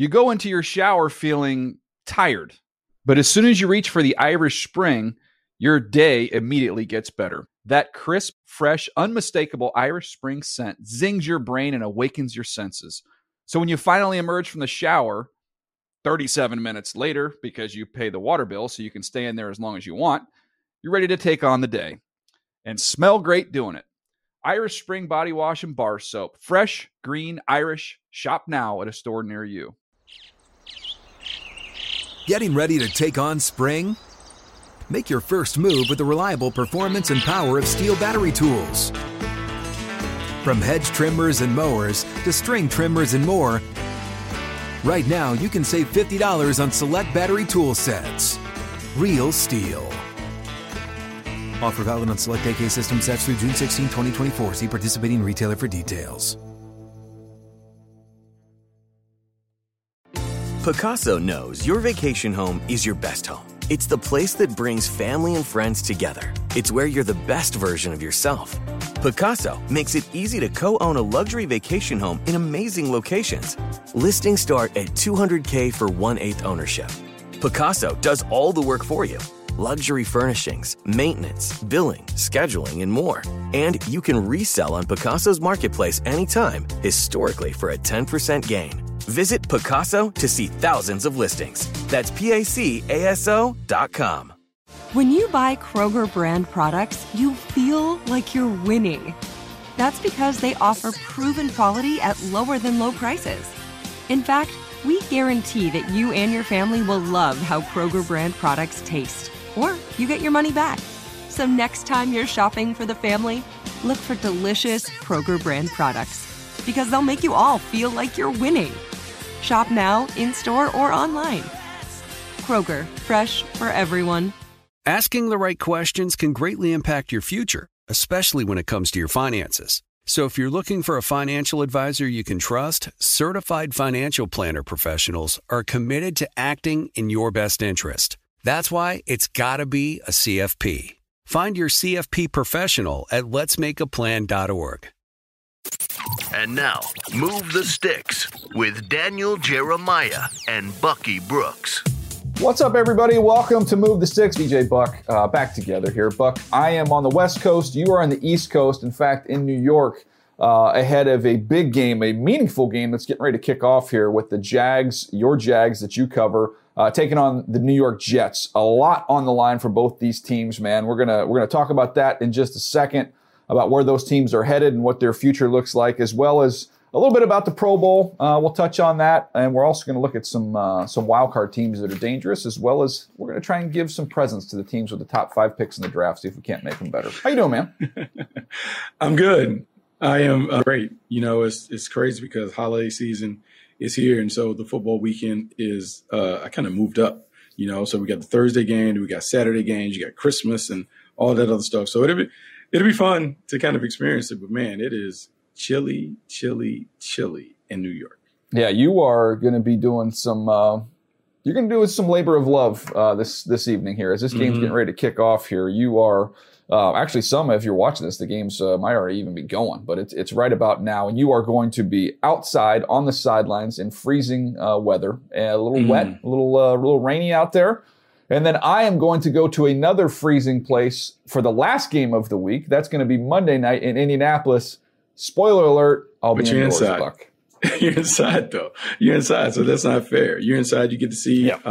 You go into your shower feeling tired, but as soon as you reach for the Irish Spring, your day immediately gets better. That crisp, fresh, unmistakable Irish Spring scent zings your brain and awakens your senses. So when you finally emerge from the shower 37 minutes later, because you pay the water bill so you can stay in there as long as you want, you're ready to take on the day and smell great doing it. Irish Spring Body Wash and Bar Soap. Fresh, green, Irish. Shop now at a store near you. Getting ready to take on spring? Make your first move with the reliable performance and power of Steel battery tools. From hedge trimmers and mowers to string trimmers and more, right now you can save $50 on select battery tool sets. Real Steel. Offer valid on select AK system sets through June 16, 2024. See participating retailer for details. Pacaso knows your vacation home is your best home. It's the place that brings family and friends together. It's where you're the best version of yourself. Pacaso makes it easy to co-own a luxury vacation home in amazing locations. Listings start at $200K for 1/8 ownership. Pacaso does all the work for you. Luxury furnishings, maintenance, billing, scheduling, and more. And you can resell on Pacaso's marketplace anytime, historically for a 10% gain. Visit Pacaso to see thousands of listings. That's PACASO.com. When you buy Kroger brand products, you feel like you're winning. That's because they offer proven quality at lower than low prices. In fact, we guarantee that you and your family will love how Kroger brand products taste, or you get your money back. So next time you're shopping for the family, look for delicious Kroger brand products, because they'll make you all feel like you're winning. Shop now, in-store, or online. Kroger, fresh for everyone. Asking the right questions can greatly impact your future, especially when it comes to your finances. So if you're looking for a financial advisor you can trust, certified financial planner professionals are committed to acting in your best interest. That's why it's got to be a CFP. Find your CFP professional at letsmakeaplan.org. And now, Move the Sticks with Daniel Jeremiah and Bucky Brooks. What's up, everybody? Welcome to Move the Sticks. BJ Buck back together here. Buck, I am on the West Coast. You are on the East Coast. In fact, in New York, ahead of a big game, a meaningful game that's getting ready to kick off here with the Jags, your Jags that you cover, taking on the New York Jets. A lot on the line for both these teams, man. We're gonna talk about that in just a second, about where those teams are headed and what their future looks like, as well as a little bit about the Pro Bowl. We'll touch on that, and we're also going to look at some wildcard teams that are dangerous, as well as we're going to try and give some presents to the teams with the top 5 picks in the draft, see if we can't make them better. How you doing, man? I'm good. I am great. You know, it's crazy because holiday season is here, and so the football weekend is I kind of moved up. You know, so we got the Thursday game, we got Saturday games, you got Christmas, and all that other stuff. So it'll be fun to kind of experience it. But man, it is chilly in New York. Yeah, you are going to be doing some. You're going to do some labor of love this evening here as this game's getting ready to kick off here. You are actually if you're watching this, the games might already even be going, but it's right about now, and you are going to be outside on the sidelines in freezing weather, a little wet, a little rainy out there. And then I am going to go to another freezing place for the last game of the week. That's going to be Monday night in Indianapolis. Spoiler alert, I'll be indoors, inside. Buck. You're inside, though. You're inside, so that's not fair. You're inside. You get to see Nick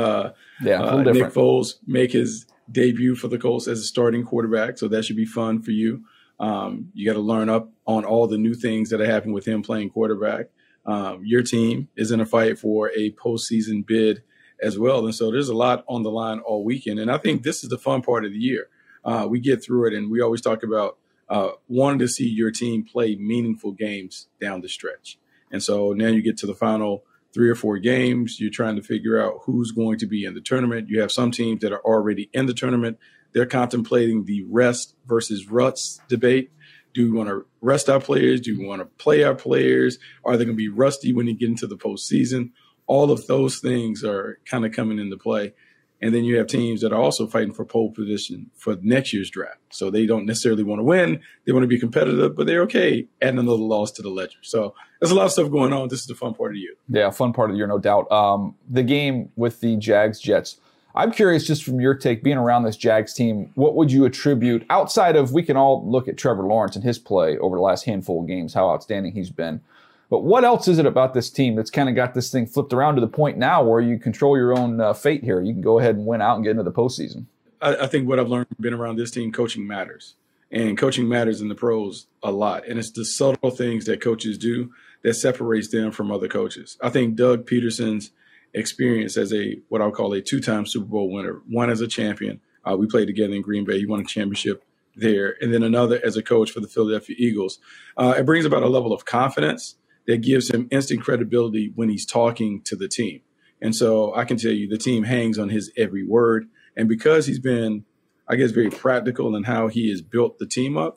Foles make his debut for the Colts as a starting quarterback, so that should be fun for you. You got to learn up on all the new things that are happening with him playing quarterback. Your team is in a fight for a postseason bid as well. And so there's a lot on the line all weekend. And I think this is the fun part of the year. We get through it, and we always talk about wanting to see your team play meaningful games down the stretch. And so now you get to the final 3 or 4 games. You're trying to figure out who's going to be in the tournament. You have some teams that are already in the tournament. They're contemplating the rest versus ruts debate. Do we want to rest our players? Do we want to play our players? Are they going to be rusty when you get into the postseason? All of those things are kind of coming into play. And then you have teams that are also fighting for pole position for next year's draft. So they don't necessarily want to win. They want to be competitive, but they're okay adding another loss to the ledger. So there's a lot of stuff going on. This is the fun part of the year. Yeah, fun part of the year, no doubt. The game with the Jags-Jets. I'm curious, just from your take, being around this Jags team, what would you attribute, outside of, we can all look at Trevor Lawrence and his play over the last handful of games, how outstanding he's been. But what else is it about this team that's kind of got this thing flipped around to the point now where you control your own fate here? You can go ahead and win out and get into the postseason. I think what I've learned being around this team, coaching matters. And coaching matters in the pros a lot. And it's the subtle things that coaches do that separates them from other coaches. I think Doug Peterson's experience as what I'll call a 2-time Super Bowl winner, one as a champion. We played together in Green Bay. He won a championship there. And then another as a coach for the Philadelphia Eagles. It brings about a level of confidence that gives him instant credibility when he's talking to the team. And so I can tell you the team hangs on his every word. And because he's been, I guess, very practical in how he has built the team up,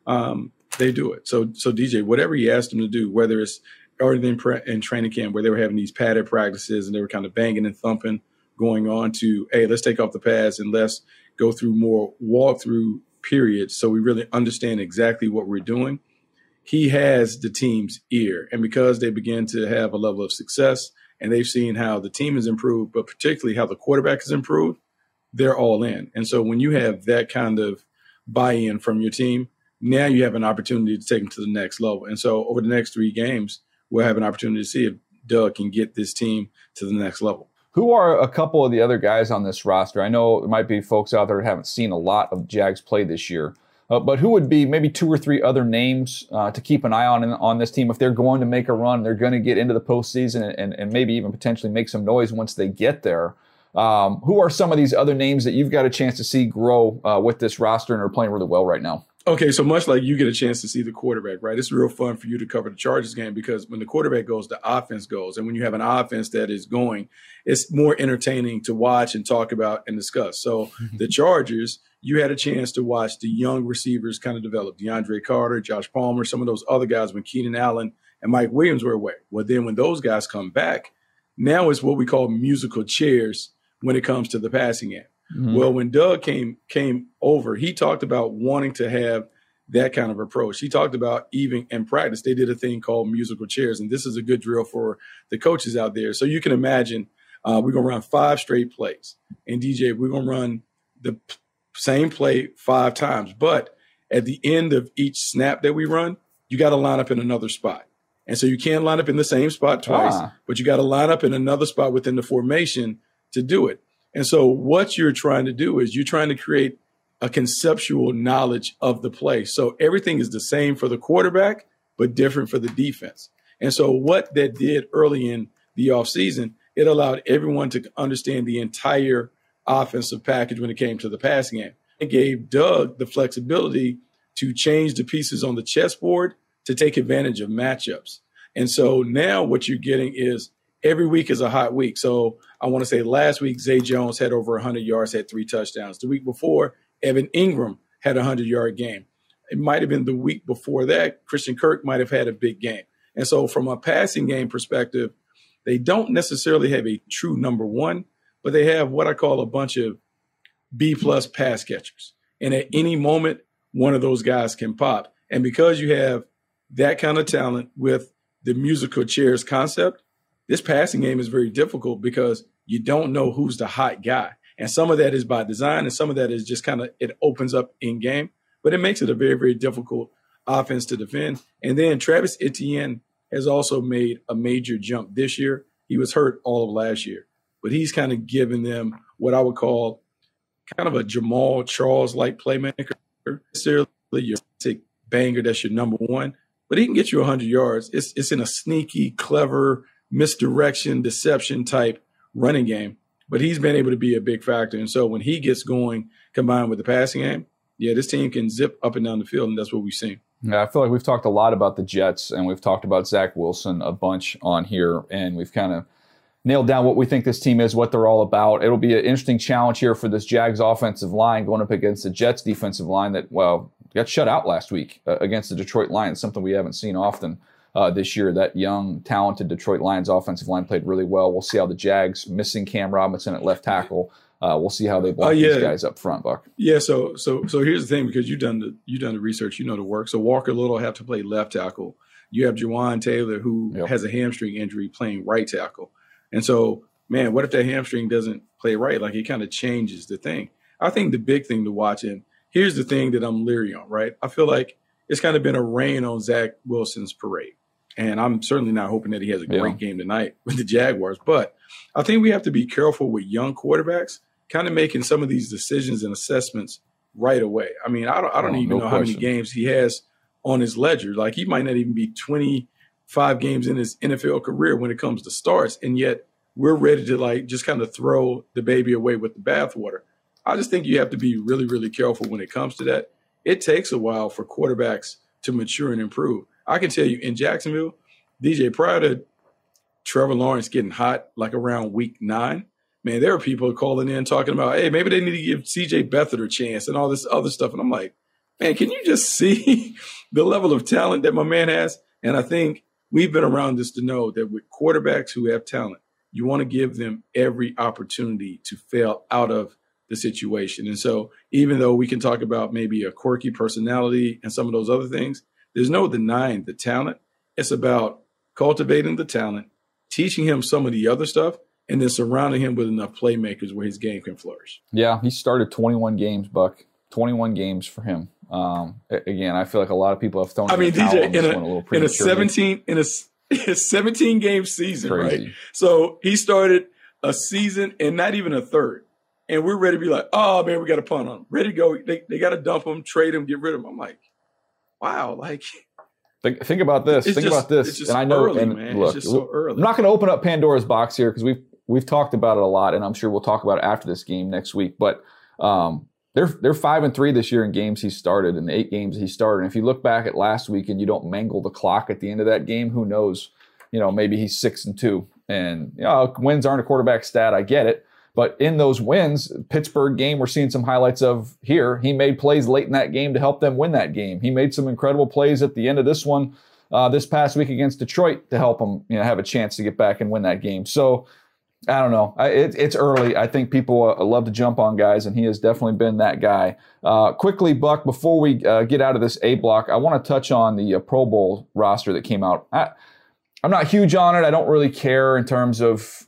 they do it. So DJ, whatever he asked them to do, whether it's already in training camp where they were having these padded practices and they were kind of banging and thumping, going on to, hey, let's take off the pads and let's go through more walkthrough periods so we really understand exactly what we're doing. He has the team's ear. And because they begin to have a level of success and they've seen how the team has improved, but particularly how the quarterback has improved, they're all in. And so when you have that kind of buy-in from your team, now you have an opportunity to take them to the next level. And so over the next 3 games, we'll have an opportunity to see if Doug can get this team to the next level. Who are a couple of the other guys on this roster? I know there might be folks out there who haven't seen a lot of Jags play this year. But who would be maybe 2 or 3 other names to keep an eye on this team if they're going to make a run, they're going to get into the postseason and maybe even potentially make some noise once they get there? Who are some of these other names that you've got a chance to see grow with this roster and are playing really well right now? Okay, so much like you get a chance to see the quarterback, right? It's real fun for you to cover the Chargers game because when the quarterback goes, the offense goes. And when you have an offense that is going, it's more entertaining to watch and talk about and discuss. So the Chargers, you had a chance to watch the young receivers kind of develop. DeAndre Carter, Josh Palmer, some of those other guys when Keenan Allen and Mike Williams were away. Well, then when those guys come back, now it's what we call musical chairs when it comes to the passing game. Mm-hmm. Well, when Doug came over, he talked about wanting to have that kind of approach. He talked about even in practice, they did a thing called musical chairs. And this is a good drill for the coaches out there. So you can imagine we're going to run 5 straight plays. And DJ, we're going to run the same play 5 times. But at the end of each snap that we run, you got to line up in another spot. And so you can't line up in the same spot twice, but you got to line up in another spot within the formation to do it. And so what you're trying to do is you're trying to create a conceptual knowledge of the play. So everything is the same for the quarterback, but different for the defense. And so what that did early in the offseason, it allowed everyone to understand the entire offensive package when it came to the passing game. It gave Doug the flexibility to change the pieces on the chessboard to take advantage of matchups. And so now what you're getting is every week is a hot week. So I want to say last week, Zay Jones had over 100 yards, had 3 touchdowns. The week before, Evan Ingram had a 100-yard game. It might have been the week before that, Christian Kirk might have had a big game. And so from a passing game perspective, they don't necessarily have a true number one, but they have what I call a bunch of B-plus pass catchers. And at any moment, one of those guys can pop. And because you have that kind of talent with the musical chairs concept, this passing game is very difficult because you don't know who's the hot guy. And some of that is by design, and some of that is just kind of it opens up in game. But it makes it a very, very difficult offense to defend. And then Travis Etienne has also made a major jump this year. He was hurt all of last year. But he's kind of given them what I would call kind of a Jamal Charles-like playmaker. Necessarily your banger, that's your number one. But he can get you 100 yards. It's in a sneaky, clever, misdirection, deception type running game. But he's been able to be a big factor. And so when he gets going, combined with the passing game, yeah, this team can zip up and down the field, and that's what we've seen. Yeah, I feel like we've talked a lot about the Jets, and we've talked about Zach Wilson a bunch on here, and we've kind of nailed down what we think this team is, what they're all about. It'll be an interesting challenge here for this Jags offensive line going up against the Jets defensive line that, well, got shut out last week against the Detroit Lions, something we haven't seen often this year. That young, talented Detroit Lions offensive line played really well. We'll see how the Jags, missing Cam Robinson at left tackle, we'll see how they block these guys up front, Buck. Yeah. So here's the thing, because you've done the research, you know the work. So Walker Little have to play left tackle. You have Jawan Taylor, who has a hamstring injury, playing right tackle. And so, man, what if that hamstring doesn't play right? Like, it kind of changes the thing. I think the big thing to watch, and here's the thing that I'm leery on, right? I feel like it's kind of been a rain on Zach Wilson's parade. And I'm certainly not hoping that he has a great game tonight with the Jaguars. But I think we have to be careful with young quarterbacks kind of making some of these decisions and assessments right away. I mean, I don't even know how many games he has on his ledger. Like, he might not even be 25 games in his NFL career when it comes to starts, and yet we're ready to, like, just kind of throw the baby away with the bathwater. I just think you have to be really, really careful when it comes to that. It takes a while for quarterbacks to mature and improve. I can tell you, in Jacksonville, DJ, prior to Trevor Lawrence getting hot, like around week 9, man, there were people calling in talking about, hey, maybe they need to give C.J. Beathard a chance and all this other stuff. And I'm like, man, can you just see the level of talent that my man has? And I think we've been around this to know that with quarterbacks who have talent, you want to give them every opportunity to fail out of the situation. And so even though we can talk about maybe a quirky personality and some of those other things, there's no denying the talent. It's about cultivating the talent, teaching him some of the other stuff, and then surrounding him with enough playmakers where his game can flourish. Yeah, he started 21 games, Buck. 21 games for him. Again, I feel like a lot of people have thrown. I mean, DJ, in a 17 game season, crazy. Right? So he started a season and not even a third, and we're ready to be like, oh man, we got to punt on him, ready to go. They got to dump him, trade him, get rid of him. I'm like, wow, like. Think about this. Think about this. And I know, early, man. Look, it's just so early. I'm not going to open up Pandora's box here because we've talked about it a lot, and I'm sure we'll talk about it after this game next week. But they're 5-3 this year in games he started, in the 8 games he started. And if you look back at last week and you don't mangle the clock at the end of that game, who knows? Maybe he's 6-2. And wins aren't a quarterback stat. I get it. But in those wins, Pittsburgh game, we're seeing some highlights of here. He made plays late in that game to help them win that game. He made some incredible plays at the end of this one, this past week against Detroit, to help him, have a chance to get back and win that game. So I don't know. It's early. I think people love to jump on guys, and he has definitely been that guy. Quickly, Buck, before we get out of this A block, I want to touch on the Pro Bowl roster that came out. I'm not huge on it. I don't really care in terms of,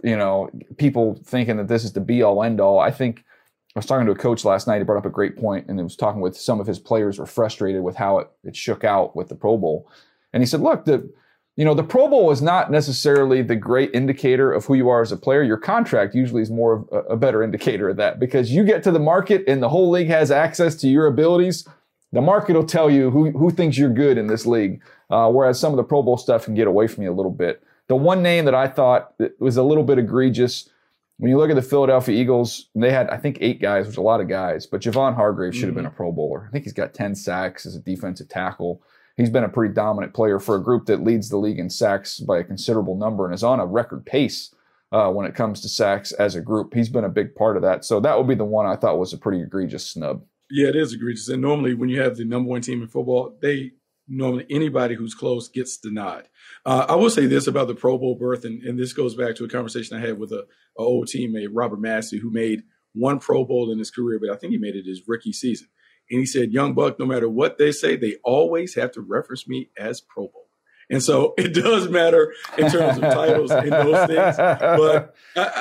people thinking that this is the be-all, end-all. I think I was talking to a coach last night. He brought up a great point, and he was talking with some of his players were frustrated with how it shook out with the Pro Bowl. And he said, look, the Pro Bowl is not necessarily the great indicator of who you are as a player. Your contract usually is more of a better indicator of that, because you get to the market and the whole league has access to your abilities. The market will tell you who thinks you're good in this league, whereas some of the Pro Bowl stuff can get away from you a little bit. The one name that I thought was a little bit egregious, when you look at the Philadelphia Eagles, they had, I think, 8 guys, which is a lot of guys, but Javon Hargrave should have been a Pro Bowler. I think he's got 10 sacks as a defensive tackle. He's been a pretty dominant player for a group that leads the league in sacks by a considerable number and is on a record pace when it comes to sacks as a group. He's been a big part of that. So that would be the one I thought was a pretty egregious snub. Yeah, it is egregious. And normally when you have the number 1 team in football, normally anybody who's close gets the nod. I will say this about the Pro Bowl berth, and this goes back to a conversation I had with an old teammate, Robert Massey, who made 1 Pro Bowl in his career, but I think he made it his rookie season. And he said, Young Buck, no matter what they say, they always have to reference me as Pro Bowl. And so it does matter in terms of titles and those things. But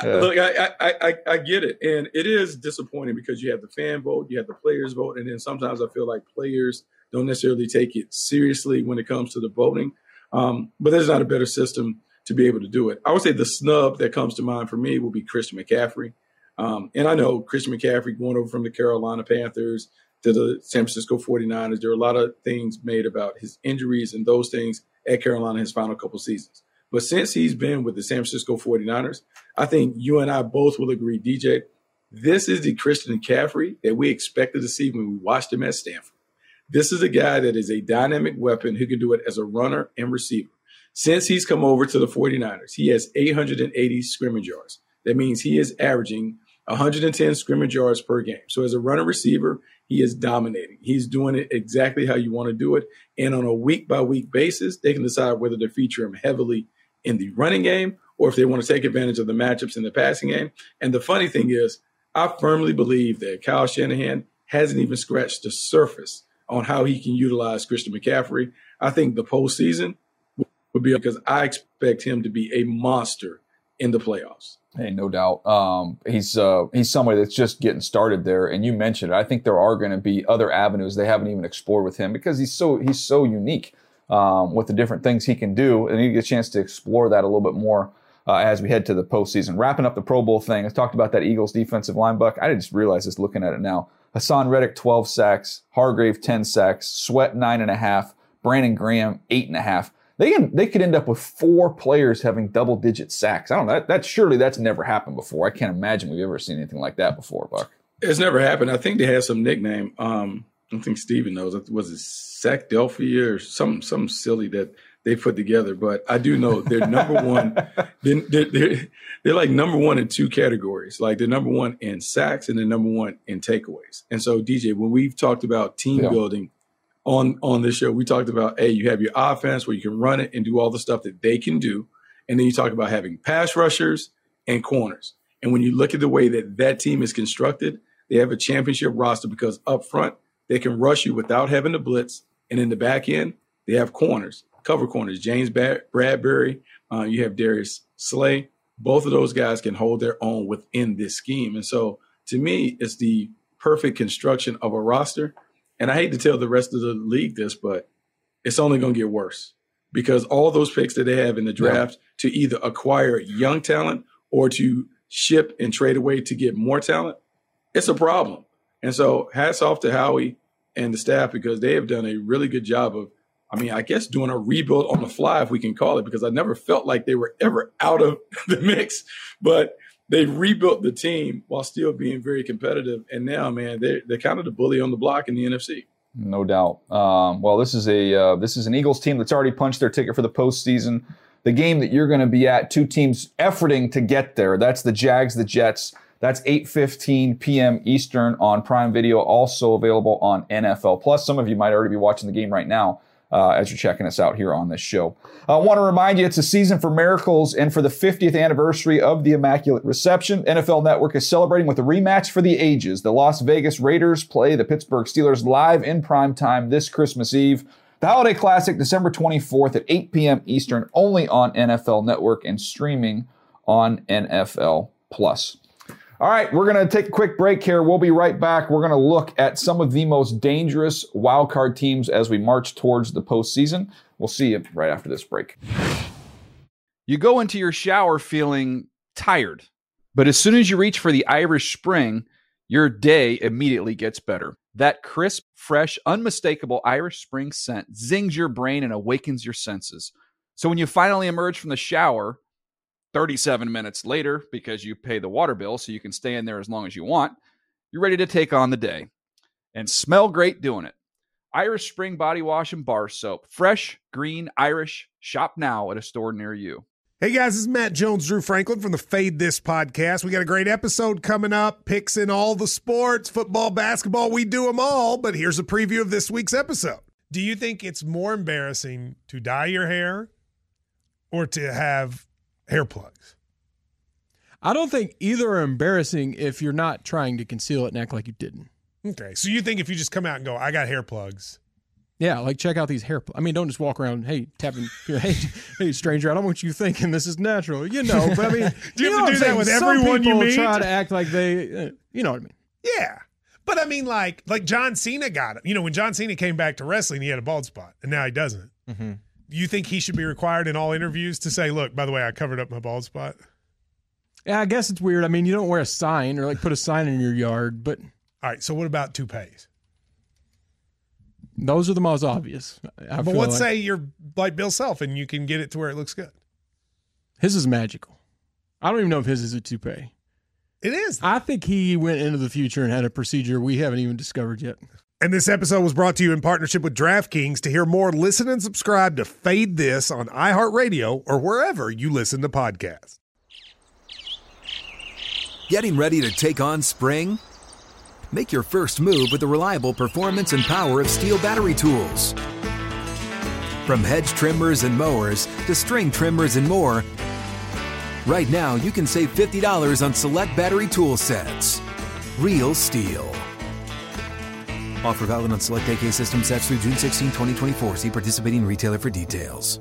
I get it. And it is disappointing because you have the fan vote, you have the players vote, and then sometimes I feel like players don't necessarily take it seriously when it comes to the voting. But there's not a better system to be able to do it. I would say the snub that comes to mind for me will be Christian McCaffrey. And I know Christian McCaffrey going over from the Carolina Panthers to the San Francisco 49ers. There are a lot of things made about his injuries and those things at Carolina his final couple seasons. But since he's been with the San Francisco 49ers, I think you and I both will agree, DJ, this is the Christian McCaffrey that we expected to see when we watched him at Stanford. This is a guy that is a dynamic weapon who can do it as a runner and receiver. Since he's come over to the 49ers, he has 880 scrimmage yards. That means he is averaging 110 scrimmage yards per game. So as a runner receiver, he is dominating. He's doing it exactly how you want to do it. And on a week-by-week basis, they can decide whether to feature him heavily in the running game or if they want to take advantage of the matchups in the passing game. And the funny thing is, I firmly believe that Kyle Shanahan hasn't even scratched the surface on how he can utilize Christian McCaffrey. I think the postseason would be because I expect him to be a monster in the playoffs. Hey, no doubt. He's somebody that's just getting started there, and you mentioned it. I think there are going to be other avenues they haven't even explored with him because he's so unique with the different things he can do, and you get a chance to explore that a little bit more as we head to the postseason. Wrapping up the Pro Bowl thing, I talked about that Eagles defensive line, Buck. I just realized this looking at it now. Hassan Reddick, 12 sacks. Hargrave, 10 sacks. Sweat, 9.5. Brandon Graham, 8.5. They could end up with 4 players having double-digit sacks. I don't know. Surely that's never happened before. I can't imagine we've ever seen anything like that before, Buck. It's never happened. I think they had some nickname. I think Steven knows. Was it Sackdelphia or something silly that they put together? But I do know they're number one. They're like number one in 2 categories. Like they're number one in sacks and they're number one in takeaways. And so, DJ, when we've talked about team building on this show, we talked about, hey, you have your offense where you can run it and do all the stuff that they can do. And then you talk about having pass rushers and corners. And when you look at the way that team is constructed, they have a championship roster because up front, they can rush you without having to blitz. And in the back end, they have corners, cover corners. James Bradbury, you have Darius Slay. Both of those guys can hold their own within this scheme. And so to me, it's the perfect construction of a roster. And I hate to tell the rest of the league this, but it's only going to get worse because all those picks that they have in the draft to either acquire young talent or to ship and trade away to get more talent, it's a problem. And so hats off to Howie and the staff because they have done a really good job of, I guess doing a rebuild on the fly, if we can call it, because I never felt like they were ever out of the mix. But they rebuilt the team while still being very competitive. And now, man, they're kind of the bully on the block in the NFC. No doubt. Well, this is an Eagles team that's already punched their ticket for the postseason. The game that you're going to be at, 2 teams efforting to get there. That's the Jags, the Jets. That's 8:15 p.m. Eastern on Prime Video, also available on NFL Plus. Some of you might already be watching the game right now as you're checking us out here on this show. I want to remind you it's a season for miracles, and for the 50th anniversary of the Immaculate Reception, NFL Network is celebrating with a rematch for the ages. The Las Vegas Raiders play the Pittsburgh Steelers live in prime time this Christmas Eve. The Holiday Classic, December 24th at 8 p.m. Eastern, only on NFL Network and streaming on NFL Plus. All right, we're going to take a quick break here. We'll be right back. We're going to look at some of the most dangerous wildcard teams as we march towards the postseason. We'll see you right after this break. You go into your shower feeling tired, but as soon as you reach for the Irish Spring, your day immediately gets better. That crisp, fresh, unmistakable Irish Spring scent zings your brain and awakens your senses. So when you finally emerge from the shower 37 minutes later, because you pay the water bill so you can stay in there as long as you want, you're ready to take on the day and smell great doing it. Irish Spring Body Wash and Bar Soap. Fresh, green, Irish. Shop now at a store near you. Hey guys, this is Matt Jones, Drew Franklin from the Fade This podcast. We got a great episode coming up. Picks in all the sports, football, basketball, we do them all. But here's a preview of this week's episode. Do you think it's more embarrassing to dye your hair or to have hair plugs? I don't think either are embarrassing if you're not trying to conceal it and act like you didn't. Okay, so you think if you just come out and go, I got hair plugs. Yeah, like check out these hair plugs. I mean, don't just walk around, hey, tapping, hey, stranger, I don't want you thinking this is natural. You know, but I mean, do you have to do that with everyone you meet? Try to act like they, you know what I mean? Yeah. But I mean, like John Cena got it. You know, when John Cena came back to wrestling, he had a bald spot, and now he doesn't. Mm-hmm. You think he should be required in all interviews to say, look, by the way, I covered up my bald spot? Yeah, I guess it's weird. I mean, you don't wear a sign or like put a sign in your yard, but. All right, so what about toupees? Those are the most obvious. But let's say you're like Bill Self and you can get it to where it looks good. His is magical. I don't even know if his is a toupee. It is. I think he went into the future and had a procedure we haven't even discovered yet. And this episode was brought to you in partnership with DraftKings. To hear more, listen and subscribe to Fade This on iHeartRadio or wherever you listen to podcasts. Getting ready to take on spring? Make your first move with the reliable performance and power of Steel battery tools. From hedge trimmers and mowers to string trimmers and more, right now you can save $50 on select battery tool sets. Real STIHL. Offer valid on select AK system sets through June 16, 2024. See participating retailer for details.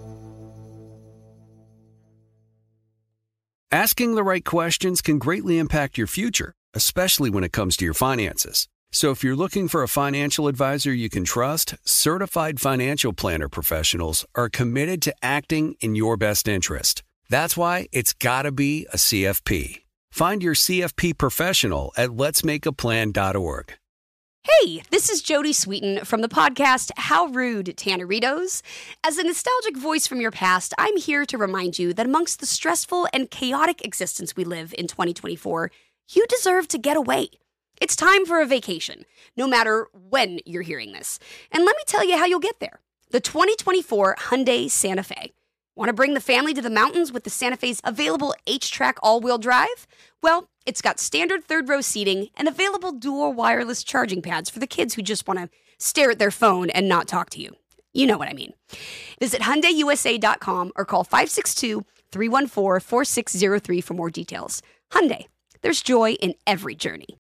Asking the right questions can greatly impact your future, especially when it comes to your finances. So if you're looking for a financial advisor you can trust, certified financial planner professionals are committed to acting in your best interest. That's why it's got to be a CFP. Find your CFP professional at letsmakeaplan.org. Hey, this is Jodie Sweetin from the podcast How Rude, Tanneritos. As a nostalgic voice from your past, I'm here to remind you that amongst the stressful and chaotic existence we live in 2024, you deserve to get away. It's time for a vacation, no matter when you're hearing this. And let me tell you how you'll get there. The 2024 Hyundai Santa Fe. Want to bring the family to the mountains with the Santa Fe's available H-Track all-wheel drive? Well, it's got standard third-row seating and available dual wireless charging pads for the kids who just want to stare at their phone and not talk to you. You know what I mean. Visit HyundaiUSA.com or call 562-314-4603 for more details. Hyundai, there's joy in every journey.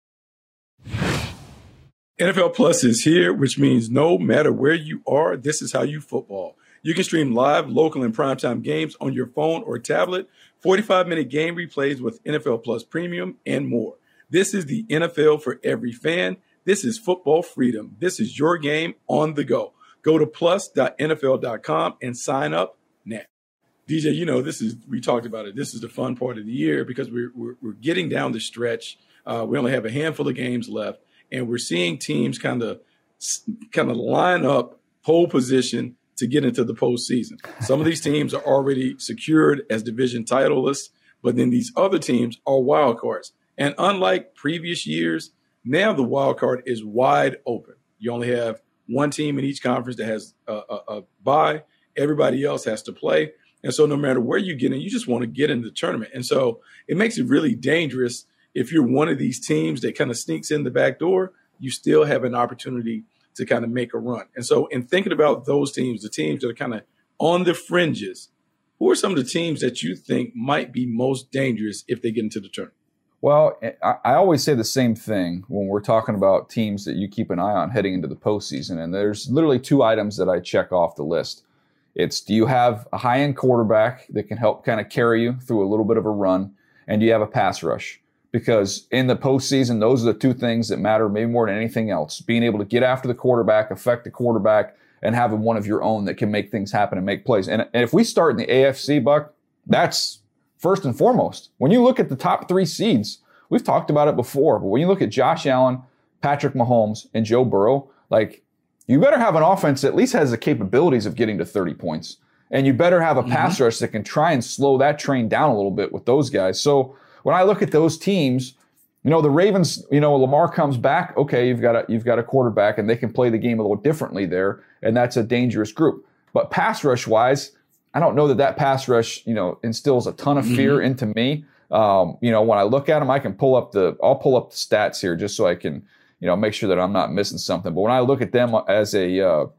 NFL Plus is here, which means no matter where you are, this is how you football. You can stream live, local, and primetime games on your phone or tablet, 45-minute game replays with NFL Plus Premium, and more. This is the NFL for every fan. This is football freedom. This is your game on the go. Go to plus.nfl.com and sign up now. DJ, you know, we talked about it. This is the fun part of the year because we're getting down the stretch. We only have a handful of games left, and we're seeing teams kind of line up pole position to get into the postseason. Some of these teams are already secured as division titleists, but then these other teams are wild cards. And unlike previous years, now the wild card is wide open. You only have one team in each conference that has a bye. Everybody else has to play. And so no matter where you get in, you just want to get into the tournament. And so it makes it really dangerous if you're one of these teams that kind of sneaks in the back door. You still have an opportunity to kind of make a run. And so in thinking about those teams, the teams that are kind of on the fringes, who are some of the teams that you think might be most dangerous if they get into the tournament? Well, I always say the same thing when we're talking about teams that you keep an eye on heading into the postseason. And there's literally two items that I check off the list. It's, do you have a high-end quarterback that can help kind of carry you through a little bit of a run? And do you have a pass rush? Because in the postseason, those are the two things that matter maybe more than anything else. Being able to get after the quarterback, affect the quarterback, and having one of your own that can make things happen and make plays. And if we start in the AFC, Buck, that's first and foremost. When you look at the top three seeds, we've talked about it before, but when you look at Josh Allen, Patrick Mahomes, and Joe Burrow, like, you better have an offense that at least has the capabilities of getting to 30 points. And you better have a pass rush that can try and slow that train down a little bit with those guys. So when I look at those teams, you know, the Ravens, you know, Lamar comes back. Okay, you've got a quarterback, and they can play the game a little differently there, and that's a dangerous group. But pass rush wise, I don't know that pass rush, you know, instills a ton of fear into me. You know, when I look at them, I'll pull up the stats here just so I can, you know, make sure that I'm not missing something. But when I look at them as a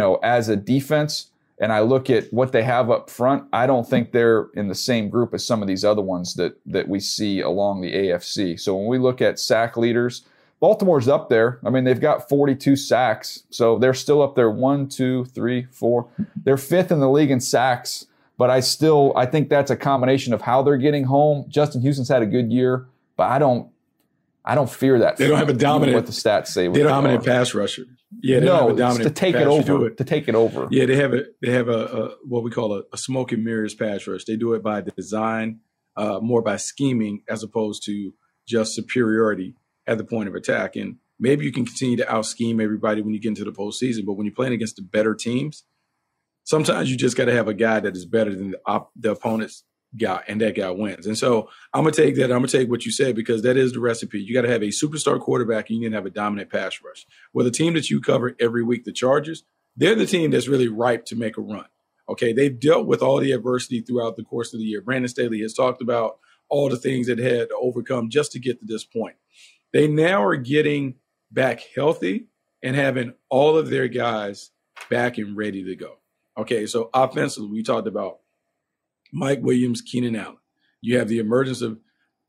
defense, and I look at what they have up front, I don't think they're in the same group as some of these other ones that we see along the AFC. So when we look at sack leaders, Baltimore's up there. I mean, they've got 42 sacks. So they're still up there. 1, 2, 3, 4. They're fifth in the league in sacks. But I think that's a combination of how they're getting home. Justin Houston's had a good year, but I don't fear that. They don't have a dominant. What the stats say. They don't have a dominant pass rusher. Yeah, they don't have a dominant to take it over. To take it over. Yeah, they have a what we call a smoke and mirrors pass rush. They do it by design, more by scheming as opposed to just superiority at the point of attack. And maybe you can continue to out scheme everybody when you get into the postseason, but when you're playing against the better teams, sometimes you just got to have a guy that is better than the opponent's guy, and that guy wins. And so I'm going to take that. I'm going to take what you said, because that is the recipe. You got to have a superstar quarterback, and you need to have a dominant pass rush. Well, the team that you cover every week, the Chargers, they're the team that's really ripe to make a run. Okay, they've dealt with all the adversity throughout the course of the year. Brandon Staley has talked about all the things that had to overcome just to get to this point. They now are getting back healthy and having all of their guys back and ready to go. Okay, so offensively, we talked about Mike Williams, Keenan Allen. You have the emergence of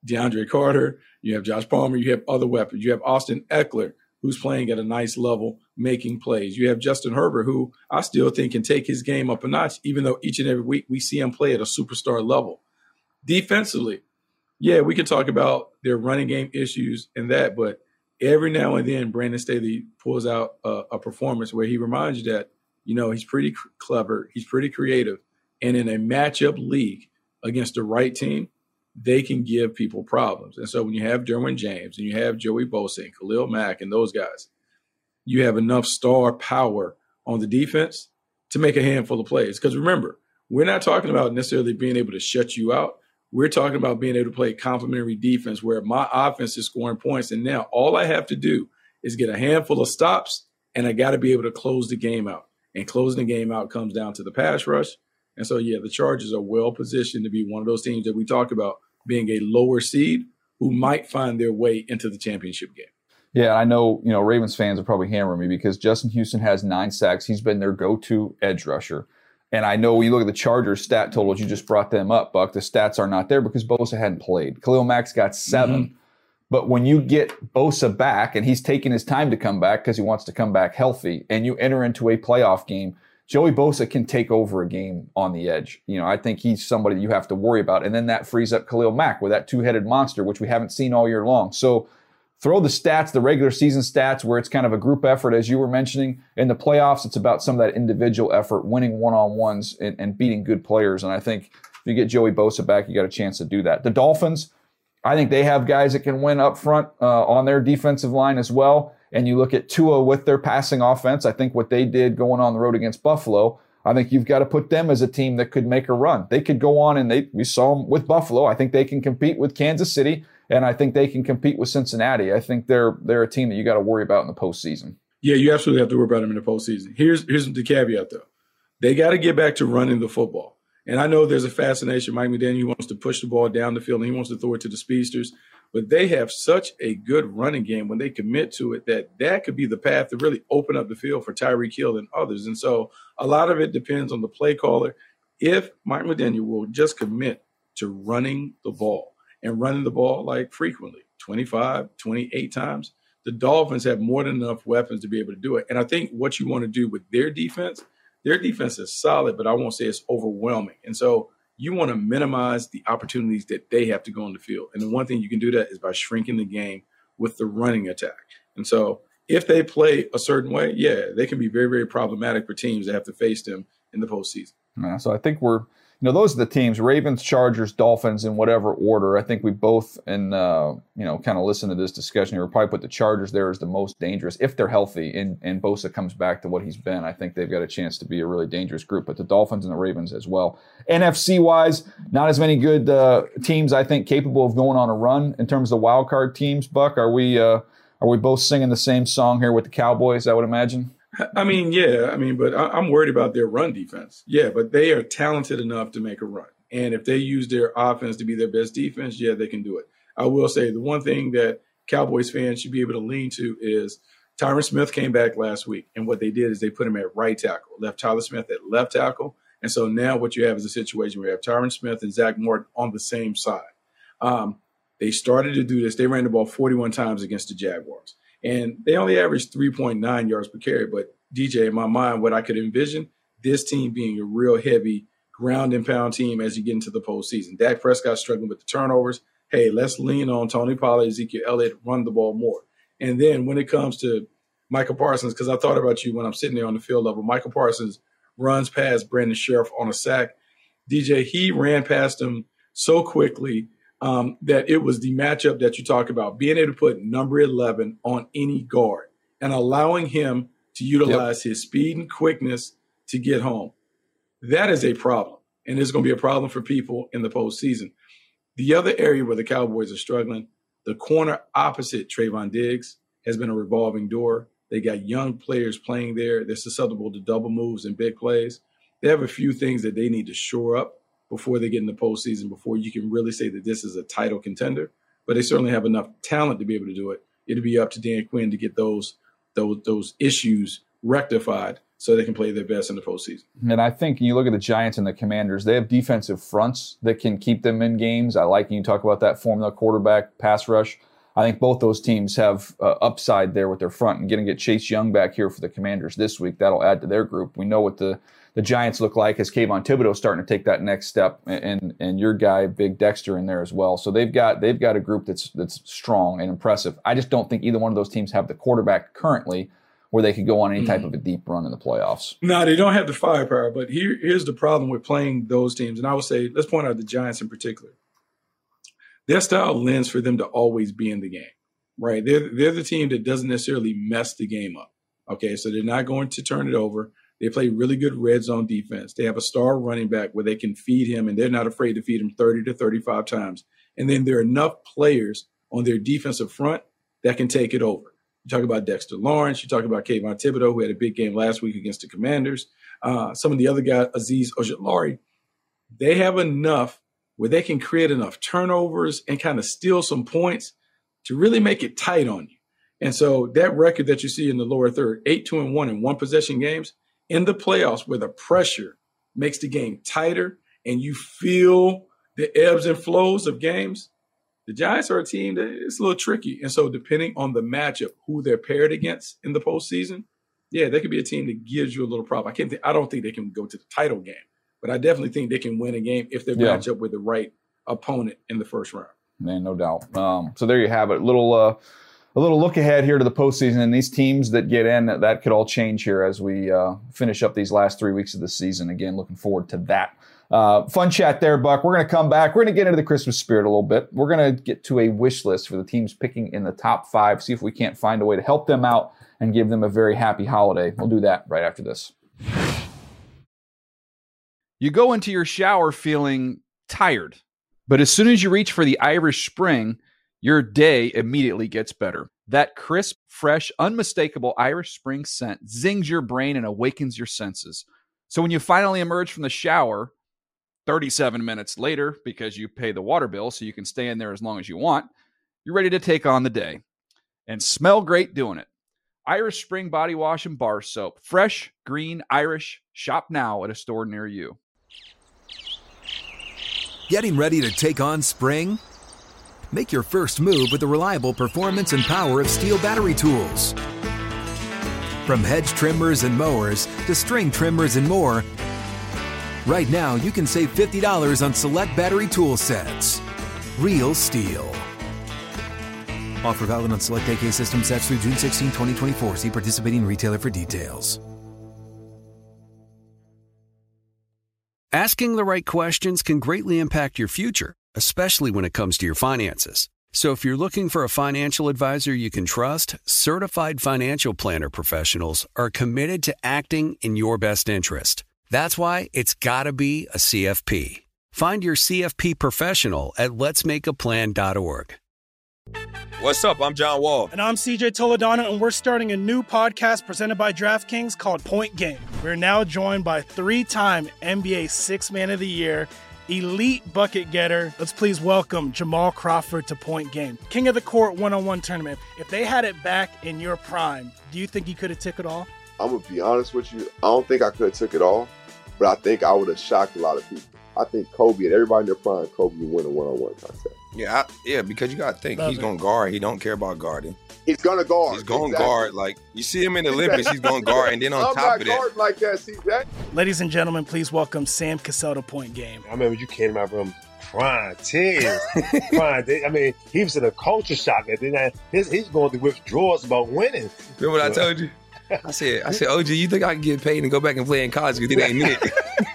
DeAndre Carter, you have Josh Palmer, you have other weapons. You have Austin Eckler, who's playing at a nice level, making plays. You have Justin Herbert, who I still think can take his game up a notch, even though each and every week we see him play at a superstar level. Defensively, yeah, we can talk about their running game issues and that, but every now and then Brandon Staley pulls out a performance where he reminds you that, he's pretty clever, he's pretty creative, and in a matchup league against the right team, they can give people problems. And so when you have Derwin James and you have Joey Bosa and Khalil Mack and those guys, you have enough star power on the defense to make a handful of plays. Because remember, we're not talking about necessarily being able to shut you out. We're talking about being able to play complementary defense where my offense is scoring points. And now all I have to do is get a handful of stops, and I got to be able to close the game out. And closing the game out comes down to the pass rush. And so, yeah, the Chargers are well positioned to be one of those teams that we talk about being a lower seed who might find their way into the championship game. Yeah, I know, Ravens fans are probably hammering me because Justin Houston has 9 sacks. He's been their go-to edge rusher. And I know when you look at the Chargers stat totals, you just brought them up, Buck. The stats are not there because Bosa hadn't played. Khalil Mack's got 7. Mm-hmm. But when you get Bosa back, and he's taking his time to come back because he wants to come back healthy, and you enter into a playoff game, Joey Bosa can take over a game on the edge. I think he's somebody you have to worry about. And then that frees up Khalil Mack with that 2-headed monster, which we haven't seen all year long. So throw the stats, the regular season stats, where it's kind of a group effort, as you were mentioning. In the playoffs, it's about some of that individual effort, winning one-on-ones and beating good players. And I think if you get Joey Bosa back, you got a chance to do that. The Dolphins, I think they have guys that can win up front on their defensive line as well. And you look at Tua with their passing offense, I think what they did going on the road against Buffalo, I think you've got to put them as a team that could make a run. They could go on, and we saw them with Buffalo. I think they can compete with Kansas City, and I think they can compete with Cincinnati. I think they're a team that you got to worry about in the postseason. Yeah, you absolutely have to worry about them in the postseason. Here's the caveat, though. They got to get back to running the football. And I know there's a fascination. Mike McDaniel wants to push the ball down the field, and he wants to throw it to the speedsters. But they have such a good running game when they commit to it that could be the path to really open up the field for Tyreek Hill and others. And so a lot of it depends on the play caller. If Mike McDaniel will just commit to running the ball and running the ball like frequently, 25, 28 times, the Dolphins have more than enough weapons to be able to do it. And I think what you want to do with their defense is solid, but I won't say it's overwhelming. And so you want to minimize the opportunities that they have to go on the field. And the one thing you can do that is by shrinking the game with the running attack. And so if they play a certain way, yeah, they can be very, very problematic for teams that have to face them in the postseason. Yeah, so I think those are the teams, Ravens, Chargers, Dolphins, in whatever order. I think we both, kind of listen to this discussion here, we'll probably put the Chargers there as the most dangerous if they're healthy and Bosa comes back to what he's been. I think they've got a chance to be a really dangerous group, but the Dolphins and the Ravens as well. NFC-wise, not as many good teams, I think, capable of going on a run in terms of the wild card teams. Buck, are we both singing the same song here with the Cowboys, I would imagine? But I'm worried about their run defense. Yeah, but they are talented enough to make a run. And if they use their offense to be their best defense, yeah, they can do it. I will say the one thing that Cowboys fans should be able to lean to is Tyron Smith came back last week, and what they did is they put him at right tackle, left Tyler Smith at left tackle. And so now what you have is a situation where you have Tyron Smith and Zach Martin on the same side. They started to do this. They ran the ball 41 times against the Jaguars. And they only averaged 3.9 yards per carry. But, DJ, in my mind, what I could envision, this team being a real heavy ground and pound team as you get into the postseason. Dak Prescott struggling with the turnovers. Hey, let's lean on Tony Pollard, Ezekiel Elliott, run the ball more. And then when it comes to Michael Parsons, because I thought about you when I'm sitting there on the field level, Michael Parsons runs past Brandon Sheriff on a sack. DJ, he ran past him so quickly that it was the matchup that you talk about, being able to put number 11 on any guard and allowing him to utilize his speed and quickness to get home. That is a problem, and it's going to be a problem for people in the postseason. The other area where the Cowboys are struggling, the corner opposite Trayvon Diggs has been a revolving door. They got young players playing there. They're susceptible to double moves and big plays. They have a few things that they need to shore up before they get in the postseason, before you can really say that this is a title contender. But they certainly have enough talent to be able to do it. It'll be up to Dan Quinn to get those issues rectified so they can play their best in the postseason. And I think you look at the Giants and the Commanders, they have defensive fronts that can keep them in games. I like you talk about that formula, quarterback, pass rush. I think both those teams have upside there with their front, and going to get Chase Young back here for the Commanders this week. That'll add to their group. We know what the Giants look like as Kayvon Thibodeau starting to take that next step, and your guy Big Dexter in there as well. So they've got a group that's strong and impressive. I just don't think either one of those teams have the quarterback currently where they could go on any type of a deep run in the playoffs. No, they don't have the firepower. But here's the problem with playing those teams, and I would say let's point out the Giants in particular. Their style lends for them to always be in the game, right? They're the team that doesn't necessarily mess the game up. Okay, so they're not going to turn it over. They play really good red zone defense. They have a star running back where they can feed him, and they're not afraid to feed him 30 to 35 times. And then there are enough players on their defensive front that can take it over. You talk about Dexter Lawrence. You talk about Kayvon Thibodeau, who had a big game last week against the Commanders. Some of the other guys, Azeez Ojulari, they have enough where they can create enough turnovers and kind of steal some points to really make it tight on you. And so that record that you see in the lower third, 8-2-1 in one possession games, in the playoffs where the pressure makes the game tighter and you feel the ebbs and flows of games, the Giants are a team that it's a little tricky. And so depending on the matchup, who they're paired against in the postseason, yeah, they could be a team that gives you a little problem. I don't think they can go to the title game, but I definitely think they can win a game if they match up with the right opponent in the first round. Man, no doubt. So there you have it. A little look ahead here to the postseason, and these teams that get in, that could all change here as we finish up these last 3 weeks of the season. Again, looking forward to that. Fun chat there, Buck. We're going to come back. We're going to get into the Christmas spirit a little bit. We're going to get to a wish list for the teams picking in the top 5, see if we can't find a way to help them out and give them a very happy holiday. We'll do that right after this. You go into your shower feeling tired, but as soon as you reach for the Irish Spring, your day immediately gets better. That crisp, fresh, unmistakable Irish Spring scent zings your brain and awakens your senses. So when you finally emerge from the shower 37 minutes later, because you pay the water bill so you can stay in there as long as you want, you're ready to take on the day and smell great doing it. Irish Spring Body Wash and Bar Soap. Fresh, green, Irish. Shop now at a store near you. Getting ready to take on spring? Make your first move with the reliable performance and power of Steel battery tools. From hedge trimmers and mowers to string trimmers and more, right now you can save $50 on select battery tool sets. Real Steel. Offer valid on select AK system sets through June 16, 2024. See participating retailer for details. Asking the right questions can greatly impact your future, especially when it comes to your finances. So if you're looking for a financial advisor you can trust, certified financial planner professionals are committed to acting in your best interest. That's why it's got to be a CFP. Find your CFP professional at letsmakeaplan.org. What's up? I'm John Wall. And I'm CJ Toledano, and we're starting a new podcast presented by DraftKings called Point Game. We're now joined by 3-time NBA Sixth Man of the Year, elite bucket getter. Let's please welcome Jamal Crawford to Point Game. King of the Court one-on-one tournament. If they had it back in your prime, do you think you could have took it all? I'm going to be honest with you. I don't think I could have took it all, but I think I would have shocked a lot of people. I think Kobe and everybody in their prime, Kobe would win a one-on-one contest. Yeah, because you got to think, he's going to guard. He don't care about guarding. He's going to guard. He's going to guard. Like, you see him in the Olympics, he's going to guard. And then on top of that. I'm not guarding like that, CJ. Ladies and gentlemen, please welcome Sam Cassell to Point Game. I remember you came out from prime 10. I mean, he was in a culture shock. And then he's going through withdrawals about winning. Remember what I told you? I said, OG, you think I can get paid and go back and play in college because it ain't it?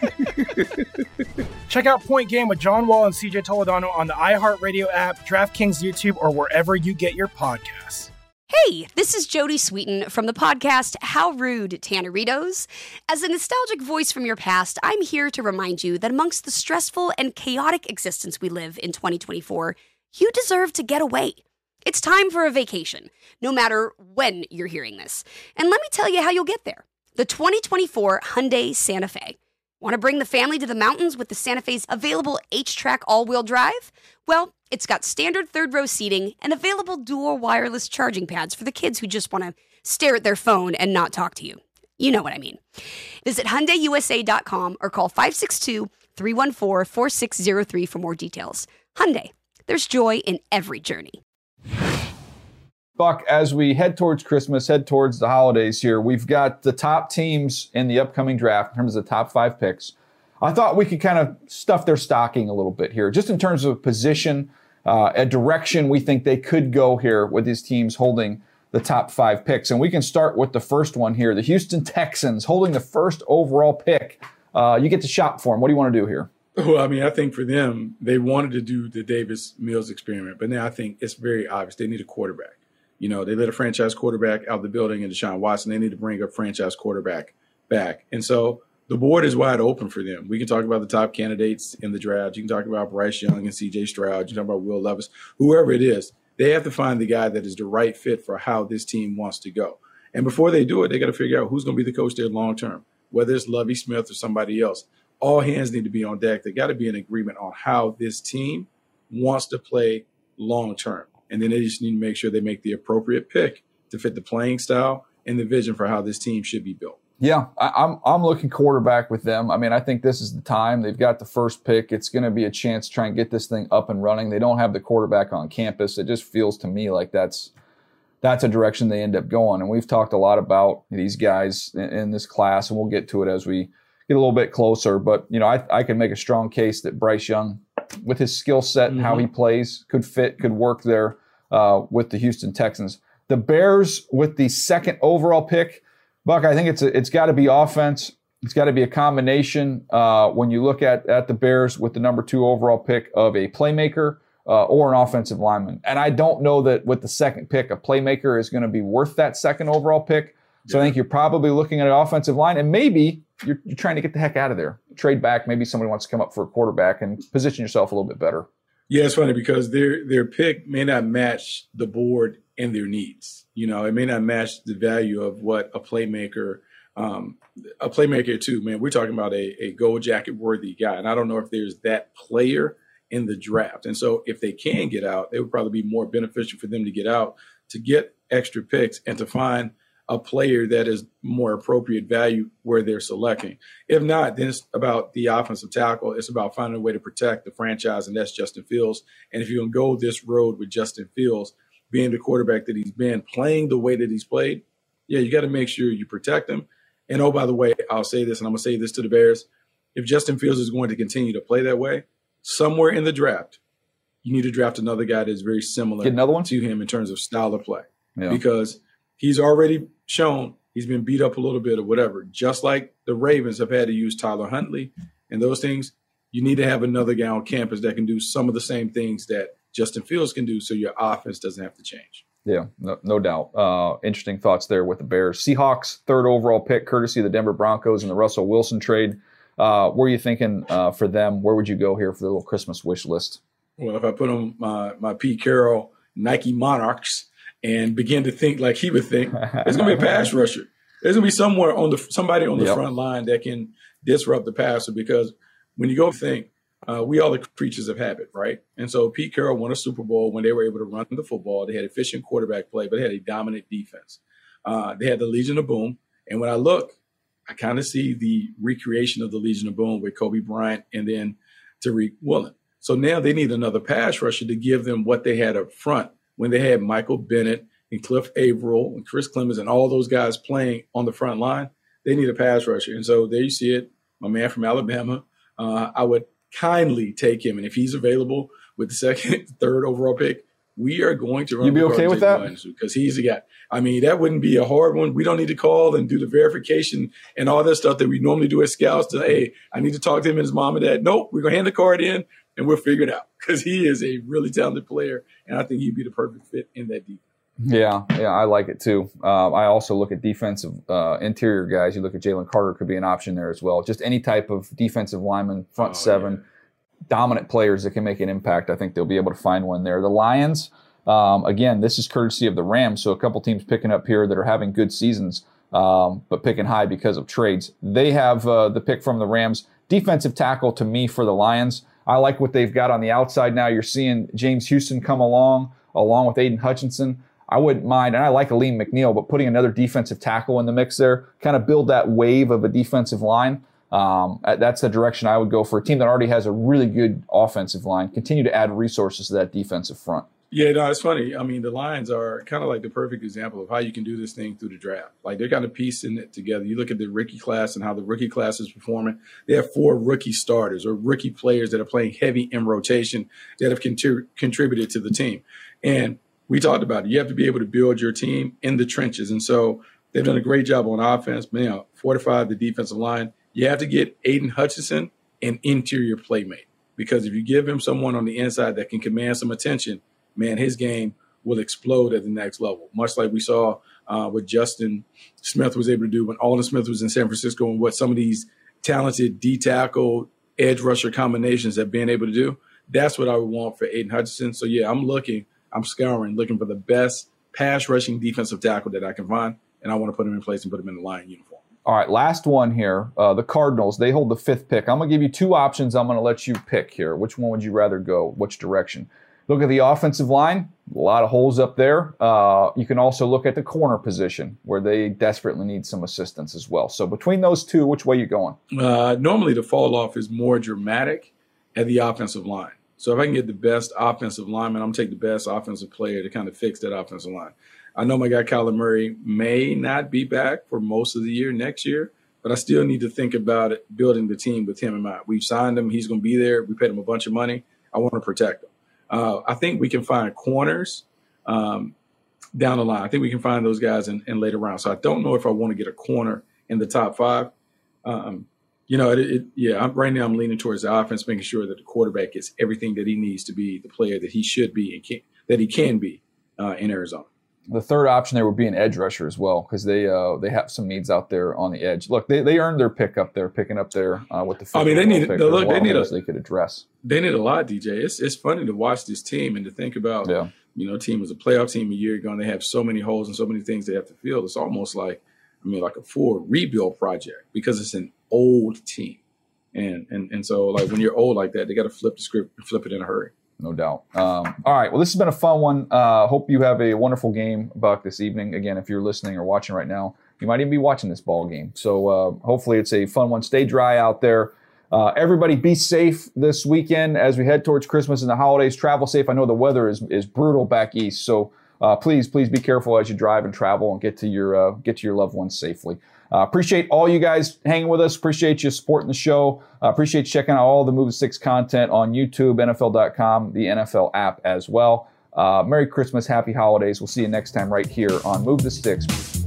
Check out Point Game with John Wall and CJ Toledano on the iHeartRadio app, DraftKings YouTube, or wherever you get your podcasts. Hey, this is Jody Sweeten from the podcast How Rude, Tanneritos. As a nostalgic voice from your past, I'm here to remind you that amongst the stressful and chaotic existence we live in 2024, you deserve to get away. It's time for a vacation, no matter when you're hearing this. And let me tell you how you'll get there. The 2024 Hyundai Santa Fe. Want to bring the family to the mountains with the Santa Fe's available H-Track all-wheel drive? Well, it's got standard third-row seating and available dual wireless charging pads for the kids who just want to stare at their phone and not talk to you. You know what I mean. Visit HyundaiUSA.com or call 562-314-4603 for more details. Hyundai, there's joy in every journey. Buck, as we head towards Christmas, head towards the holidays here, we've got the top teams in the upcoming draft in terms of the top 5 picks. I thought we could kind of stuff their stocking a little bit here, just in terms of position, a direction we think they could go here with these teams holding the top 5 picks. And we can start with the first one here, the Houston Texans holding the first overall pick. You get to shop for them. What do you want to do here? Well, I mean, I think for them, they wanted to do the Davis Mills experiment, but now I think it's very obvious they need a quarterback. You know, they let a franchise quarterback out of the building in Deshaun Watson. They need to bring a franchise quarterback back. And so the board is wide open for them. We can talk about the top candidates in the draft. You can talk about Bryce Young and C.J. Stroud. You can talk about Will Levis, whoever it is. They have to find the guy that is the right fit for how this team wants to go. And before they do it, they got to figure out who's going to be the coach there long term, whether it's Lovie Smith or somebody else. All hands need to be on deck. They got to be in agreement on how this team wants to play long term. And then they just need to make sure they make the appropriate pick to fit the playing style and the vision for how this team should be built. Yeah, I'm looking quarterback with them. I mean, I think this is the time. They've got the first pick. It's going to be a chance to try and get this thing up and running. They don't have the quarterback on campus. It just feels to me like that's a direction they end up going. And we've talked a lot about these guys in this class, and we'll get to it as we get a little bit closer. But, you know, I can make a strong case that Bryce Young, with his skill set and how he plays, could work there with the Houston Texans. The Bears with the second overall pick, Buck, I think it's got to be offense. It's got to be a combination when you look at the Bears with the number 2 overall pick of a playmaker or an offensive lineman. And I don't know that with the second pick, a playmaker is going to be worth that second overall pick. So I think you're probably looking at an offensive line, and maybe you're trying to get the heck out of there. Trade back. Maybe somebody wants to come up for a quarterback and position yourself a little bit better. Yeah, it's funny because their pick may not match the board and their needs. You know, it may not match the value of what a playmaker too, man. We're talking about a gold jacket worthy guy. And I don't know if there's that player in the draft. And so if they can get out, it would probably be more beneficial for them to get out, to get extra picks and to find a player that is more appropriate value where they're selecting. If not, then it's about the offensive tackle. It's about finding a way to protect the franchise, and that's Justin Fields. And if you can go this road with Justin Fields, being the quarterback that he's been, playing the way that he's played, yeah, you got to make sure you protect him. And, oh, by the way, I'll say this, and I'm going to say this to the Bears. If Justin Fields is going to continue to play that way, somewhere in the draft, you need to draft another guy that's very similar to him in terms of style of play. Yeah. Because he's already shown he's been beat up a little bit or whatever. Just like the Ravens have had to use Tyler Huntley and those things, you need to have another guy on campus that can do some of the same things that Justin Fields can do so your offense doesn't have to change. Yeah, no doubt. Interesting thoughts there with the Bears. Seahawks, 3rd overall pick, courtesy of the Denver Broncos and the Russell Wilson trade. What are you thinking for them? Where would you go here for the little Christmas wish list? Well, if I put on my Pete Carroll Nike Monarchs and begin to think like he would think, there's going to be a pass rusher. There's going to be somebody on the front line that can disrupt the passer, because when you go think, we are the creatures of habit, right? And so Pete Carroll won a Super Bowl when they were able to run the football. They had efficient quarterback play, but they had a dominant defense. They had the Legion of Boom. And when I look, I kind of see the recreation of the Legion of Boom with Kobe Bryant and then Tariq Woolen. So now they need another pass rusher to give them what they had up front when they had Michael Bennett and Cliff Averill and Chris Clemens and all those guys playing on the front line. They need a pass rusher. And so there you see it, my man from Alabama. I would kindly take him. And if he's available with the 2nd, 3rd overall pick, we are going to run. You'd be okay with that? Because he's the guy. I mean, that wouldn't be a hard one. We don't need to call and do the verification and all that stuff that we normally do as scouts to, hey, I need to talk to him and his mom and dad. Nope, we're going to hand the card in and we'll figure it out, because he is a really talented player. And I think he'd be the perfect fit in that defense. Yeah, I like it too. I also look at defensive interior guys. You look at Jalen Carter, could be an option there as well. Just any type of defensive lineman, front seven, dominant players that can make an impact. I think they'll be able to find one there. The Lions, again, this is courtesy of the Rams, so a couple teams picking up here that are having good seasons, but picking high because of trades. They have the pick from the Rams. Defensive tackle to me for the Lions. I like what they've got on the outside now. You're seeing James Houston come along with Aiden Hutchinson. I wouldn't mind, and I like Aleem McNeil, but putting another defensive tackle in the mix there, kind of build that wave of a defensive line. That's the direction I would go for a team that already has a really good offensive line. Continue to add resources to that defensive front. Yeah, no, it's funny. I mean, the Lions are kind of like the perfect example of how you can do this thing through the draft. Like, they're kind of piecing it together. You look at the rookie class and how the rookie class is performing. They have 4 rookie starters or rookie players that are playing heavy in rotation that have contributed to the team. And we talked about it. You have to be able to build your team in the trenches. And so they've done a great job on offense, fortify the defensive line. You have to get Aiden Hutchinson an interior playmate, because if you give him someone on the inside that can command some attention, man, his game will explode at the next level, much like we saw what Justin Smith was able to do when Aldon Smith was in San Francisco, and what some of these talented D-tackle, edge rusher combinations have been able to do. That's what I would want for Aiden Hutchinson. So, yeah, I'm scouring, looking for the best pass rushing defensive tackle that I can find, and I want to put him in place and put him in the Lion uniform. All right, last one here. The Cardinals, they hold the 5th pick. I'm going to give you 2 options. I'm going to let you pick here. Which one would you rather go? Which direction? Look at the offensive line. A lot of holes up there. You can also look at the corner position, where they desperately need some assistance as well. So between those 2, which way are you going? Normally the fall off is more dramatic at the offensive line. So if I can get the best offensive lineman, I'm going to take the best offensive player to kind of fix that offensive line. I know my guy Kyler Murray may not be back for most of the year next year, but I still need to think about it, building the team with him in mind. We've signed him. He's going to be there. We paid him a bunch of money. I want to protect him. I think we can find corners down the line. I think we can find those guys in later rounds. So I don't know if I want to get a corner in the top 5. Right now I'm leaning towards the offense, making sure that the quarterback gets everything that he needs to be the player that he should be and that he can be in Arizona. The 3rd option there would be an edge rusher as well, because they have some needs out there on the edge. Look, they earned their pick up there, picking up there with the 5th. I mean, they could address. They need a lot, DJ. It's funny to watch this team and to think about. Yeah. Team was a playoff team a year ago, and they have so many holes and so many things they have to fill. It's almost like a full rebuild project, because it's an old team, and so like when you're old like that, they got to flip the script and flip it in a hurry. No doubt. All right. Well, this has been a fun one. Hope you have a wonderful game, Buck, this evening. Again, if you're listening or watching right now, you might even be watching this ball game. So hopefully it's a fun one. Stay dry out there. Everybody be safe this weekend as we head towards Christmas and the holidays. Travel safe. I know the weather is brutal back east. So please be careful as you drive and travel and get to your loved ones safely. Appreciate all you guys hanging with us. Appreciate you supporting the show. Appreciate you checking out all the Move the Sticks content on YouTube, NFL.com, the NFL app as well. Merry Christmas, Happy Holidays. We'll see you next time right here on Move the Sticks.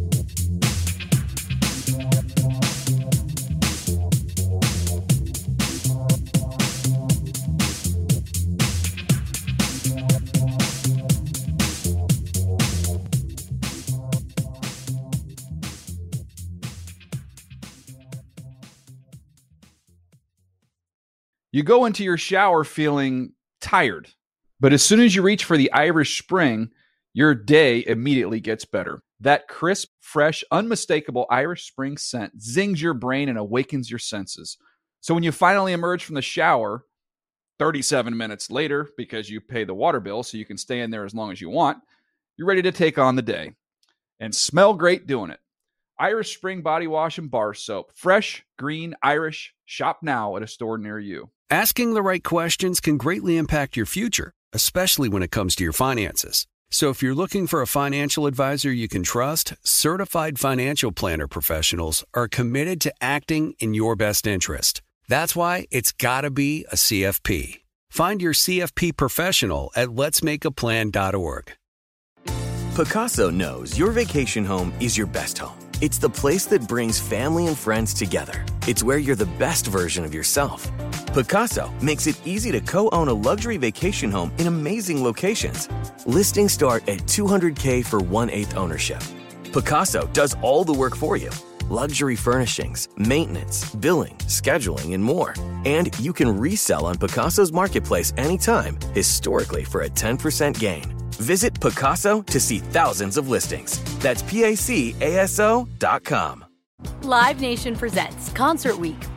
You go into your shower feeling tired, but as soon as you reach for the Irish Spring, your day immediately gets better. That crisp, fresh, unmistakable Irish Spring scent zings your brain and awakens your senses. So when you finally emerge from the shower, 37 minutes later, because you pay the water bill so you can stay in there as long as you want, you're ready to take on the day and smell great doing it. Irish Spring Body Wash and Bar Soap. Fresh, green, Irish. Shop now at a store near you. Asking the right questions can greatly impact your future, especially when it comes to your finances. So if you're looking for a financial advisor you can trust, certified financial planner professionals are committed to acting in your best interest. That's why it's got to be a CFP. Find your CFP professional at letsmakeaplan.org. Picasso knows your vacation home is your best home. It's the place that brings family and friends together. It's where you're the best version of yourself. Picasso makes it easy to co-own a luxury vacation home in amazing locations. Listings start at $200K for 1/8 ownership. Picasso does all the work for you. Luxury furnishings, maintenance, billing, scheduling, and more. And you can resell on Picasso's marketplace anytime, historically for a 10% gain. Visit Picasso to see thousands of listings. That's PACASO.com. Live Nation presents Concert Week.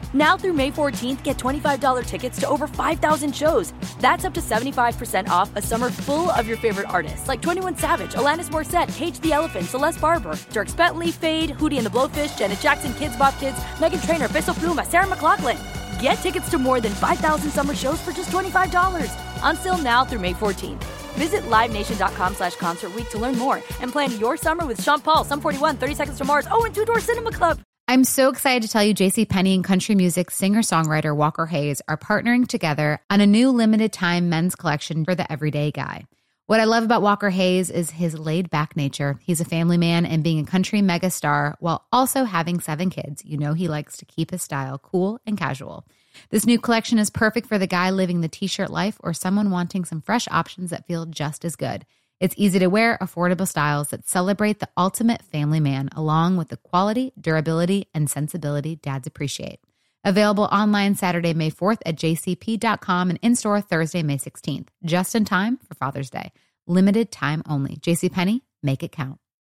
Now through May 14th, get $25 tickets to over 5,000 shows. That's up to 75% off a summer full of your favorite artists like 21 Savage, Alanis Morissette, Cage the Elephant, Celeste Barber, Dierks Bentley, Fade, Hootie and the Blowfish, Janet Jackson, Kidz Bop Kids, Meghan Trainor, Peso Pluma, Sarah McLachlan. Get tickets to more than 5,000 summer shows for just $25. Until now through May 14th. Visit LiveNation.com/Concert Week to learn more and plan your summer with Sean Paul, Sum 41, 30 Seconds to Mars, and Two Door Cinema Club. I'm so excited to tell you JCPenney and country music singer-songwriter Walker Hayes are partnering together on a new limited-time men's collection for the everyday guy. What I love about Walker Hayes is his laid-back nature. He's a family man, and being a country megastar while also having 7 kids, you know he likes to keep his style cool and casual. This new collection is perfect for the guy living the t-shirt life or someone wanting some fresh options that feel just as good. It's easy to wear, affordable styles that celebrate the ultimate family man, along with the quality, durability, and sensibility dads appreciate. Available online Saturday, May 4th at jcp.com and in-store Thursday, May 16th. Just in time for Father's Day. Limited time only. JCPenney, make it count.